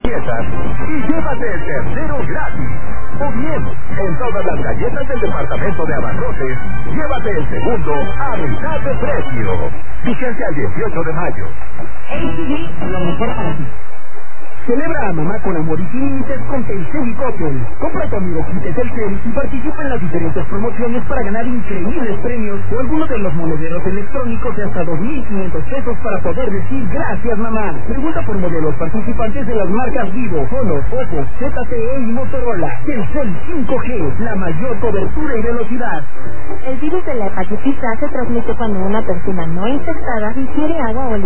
galletas y llévate el tercero gratis. O bien, en todas las galletas del departamento de abarrotes, llévate el segundo a mitad de precio. Fíjense al 18 de mayo. HB, lo mejor para ti. Celebra a mamá con amor y sin límites con Telcel y Coppel. Compra tu amigo kit Telcel y participa en las diferentes promociones para ganar increíbles premios o algunos de los monederos electrónicos de hasta 2,500 pesos para poder decir gracias mamá. Pregunta por modelos participantes de las marcas Vivo, Honor, Oppo, ZTE y Motorola. Telcel 5G, la mayor cobertura y velocidad. El virus de la hepatitis A se transmite cuando una persona no infectada ingiere agua o